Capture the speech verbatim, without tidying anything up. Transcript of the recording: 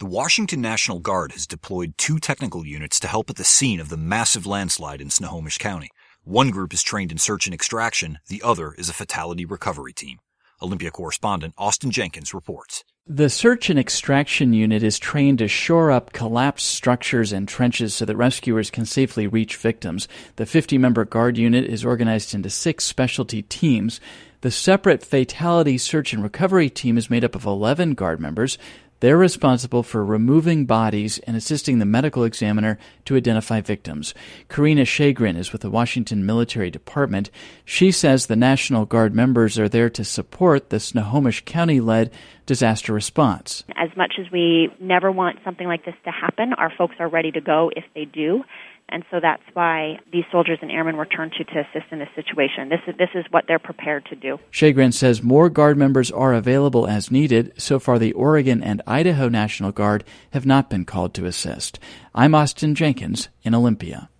The Washington National Guard has deployed two technical units to help at the scene of the massive landslide in Snohomish County. One group is trained in search and extraction, the other is a fatality recovery team. Olympia correspondent Austin Jenkins reports. The search and extraction unit is trained to shore up collapsed structures and trenches so that rescuers can safely reach victims. The fifty-member Guard unit is organized into six specialty teams. The separate fatality search and recovery team is made up of eleven Guard members. They're responsible for removing bodies and assisting the medical examiner to identify victims. Karina Shagrin is with the Washington Military Department. She says the National Guard members are there to support the Snohomish County-led disaster response. As much as we never want something like this to happen, our folks are ready to go if they do. And so that's why these soldiers and airmen were turned to to assist in this situation. This is, this is what they're prepared to do. Shagrin says more Guard members are available as needed. So far, the Oregon and Idaho National Guard have not been called to assist. I'm Austin Jenkins in Olympia.